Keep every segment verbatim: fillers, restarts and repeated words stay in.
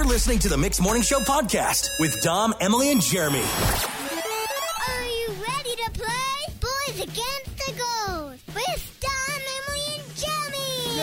You're listening to the Mixed Morning Show podcast with Dom, Emily, and Jeremy. Are you ready to play? Boys Against the Girls with Dom, Emily, and Jeremy.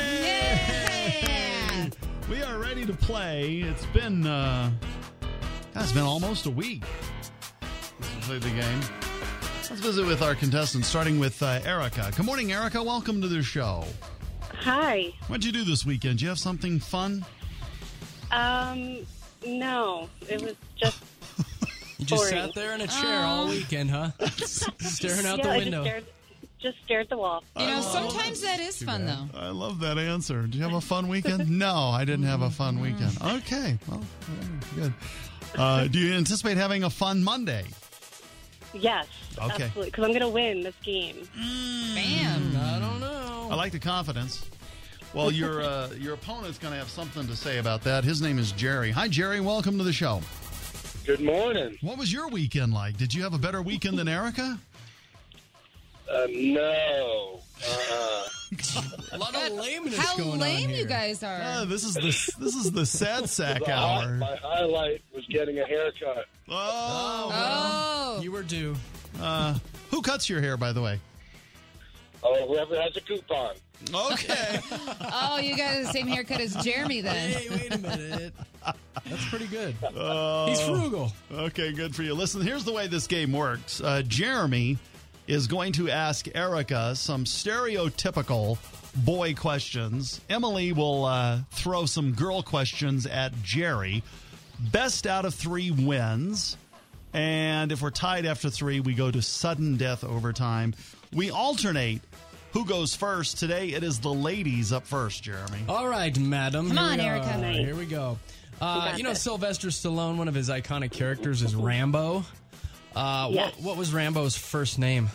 Yay! We are ready to play. It's been, uh, it's been almost a week since we played the game. Let's visit with our contestants, starting with uh, Erica. Good morning, Erica. Welcome to the show. Hi. What'd you do this weekend? Did you have something fun? Um, no. It was just You just boring. sat there in a chair all weekend, huh? Staring out yeah, the I window. just stared, just stared at the wall. You know, sometimes that is fun, bad. though. I love that answer. Did you have a fun weekend? No, I didn't have a fun weekend. Okay, well, good. Uh, do you anticipate having a fun Monday? Yes, Okay. absolutely. Because I'm going to win this game. Bam. I don't know. I like the confidence. Well, your uh, your opponent's going to have something to say about that. His name is Jerry. Hi, Jerry. Welcome to the show. Good morning. What was your weekend like? Did you have a better weekend than Erica? Uh, no. Uh-uh. A lot of lameness How going on lame here. you guys are. Uh, this is the this is the sad sack The hi- hour. my highlight was getting a haircut. Oh, Oh. You were due. uh, who cuts your hair, by the way? Oh, whoever has a coupon. Okay. Oh, you got the same haircut as Jeremy then. Hey, wait a minute. That's pretty good. Uh, He's frugal. Okay, good for you. Listen, here's the way this game works. Uh, Jeremy is going to ask Erica some stereotypical boy questions. Emily will uh, throw some girl questions at Jerry. Best out of three wins. And if we're tied after three, we go to sudden death overtime. We alternate who goes first. Today, it is the ladies up first, Jeremy. All right, madam. Come Here on, we Erica. are. Nice. Here we go. Uh, got you know, this. Sylvester Stallone, one of his iconic characters is Rambo. Uh, Yes. what, what was Rambo's first name?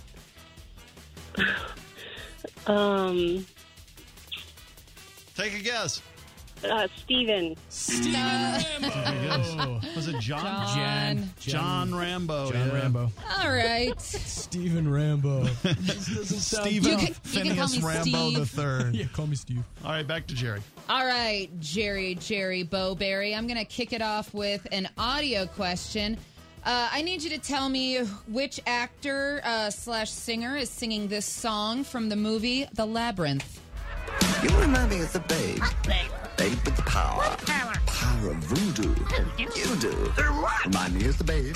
Um, Take a guess. uh, Steven. Steven Rambo. Was it John? John. John Rambo. John yeah. Rambo. All right. Steven Rambo. This doesn't sound Stephen You can- you can call Phineas me Rambo the Steve. third. Yeah, call me Steve. All right, back to Jerry. All right, Jerry, Jerry, Bowberry. I'm going to kick it off with an audio question. Uh, I need you to tell me which actor uh, slash singer is singing this song from the movie The Labyrinth. You remind me of the babe. Babe with the power. Power. Power of voodoo. You do. Remind me of the babe.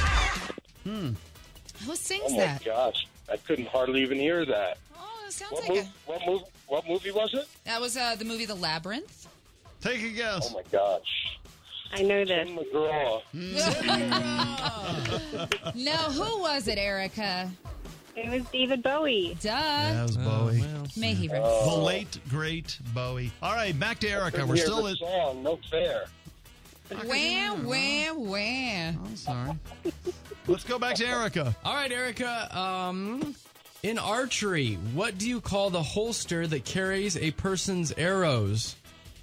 Who sings Oh, my that? gosh. I couldn't hardly even hear that. Oh, it sounds What, like mov- a... what, mov- what movie was it? That was uh, the movie The Labyrinth. Take a guess. Oh, my gosh. I know this. Tim McGraw. No, who was it, Erica? It was David Bowie. Duh. That was Bowie. well. May he rest. The late, great Bowie. All right, back to Erica. Couldn't We're hear still the at... song. No fair. Wham, wham, wham. I'm sorry. Let's go back to Erica. All right, Erica. Um, in archery, what do you call the holster that carries a person's arrows?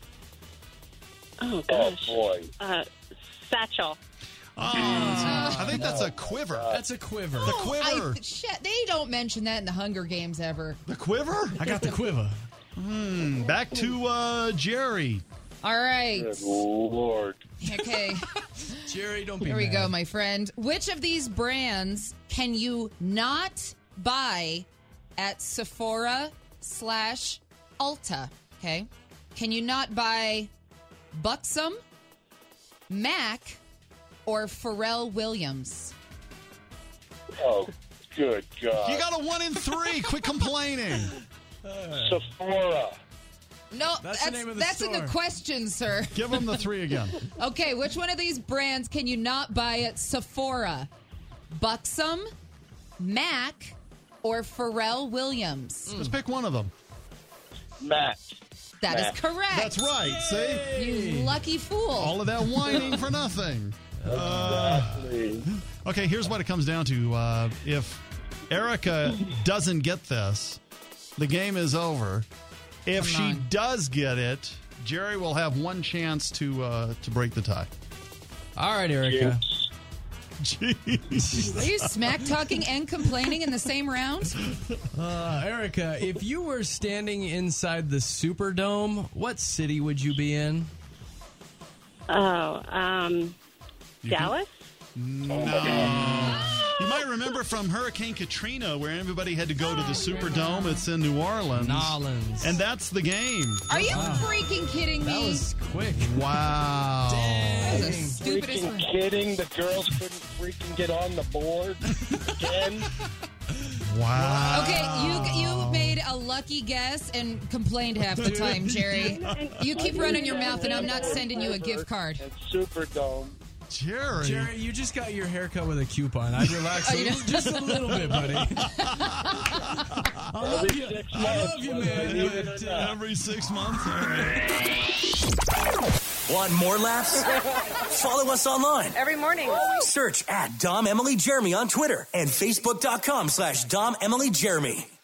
Oh, Oh, gosh. boy. Uh, Satchel. Oh, I think that's a quiver. That's a quiver. The quiver. I, shit, they don't mention that in the Hunger Games ever. The quiver? I got the quiver. Back to uh, Jerry. All right. Good Lord. Okay. Jerry, don't be Here we mad. go, my friend. Which of these brands can you not buy at Sephora slash Ulta? Okay. Can you not buy Buxom, Mac, or Pharrell Williams? Oh, good God. You got a one in three. Quit complaining. Sephora. No, That's that's the name of the that's in the store. question, sir. Give them the three again. Okay, which one of these brands can you not buy at Sephora? Buxom, Mac, or Pharrell Williams? Just pick one of them. Matt. That is Mac. correct. That's right. See? You lucky fool. All of that whining for nothing. Uh, Exactly. okay, here's what it comes down to. Uh, if Erica doesn't get this, the game is over. If Come she on. does get it, Jerry will have one chance to uh, to break the tie. All right, Erica. Jeez. Are you smack talking and complaining in the same round? Uh, Erica, if you were standing inside the Superdome, what city would you be in? Oh, um, Dallas? No. You might remember from Hurricane Katrina where everybody had to go to the Superdome. It's in New Orleans. Nolans. And that's the game. Are you freaking kidding me? That was quick. Wow. That was the Are you stupidest one. freaking kidding? The girls couldn't freaking get on the board again. Wow. Okay, you you made a lucky guess and complained half the time, Jerry. You keep running your mouth, and I'm not sending you a gift card. And Superdome. Jerry. Jerry, you just got your haircut with a coupon. I'd relax Oh, a you little, know? just a little bit, buddy. I love Every you. six I months, love you, whether I man. need it or But, not. uh, Every six months. All right. Want more laughs? Follow us online. Every morning. Search at Dom Emily Jeremy on Twitter and Facebook.com slash Dom Emily Jeremy.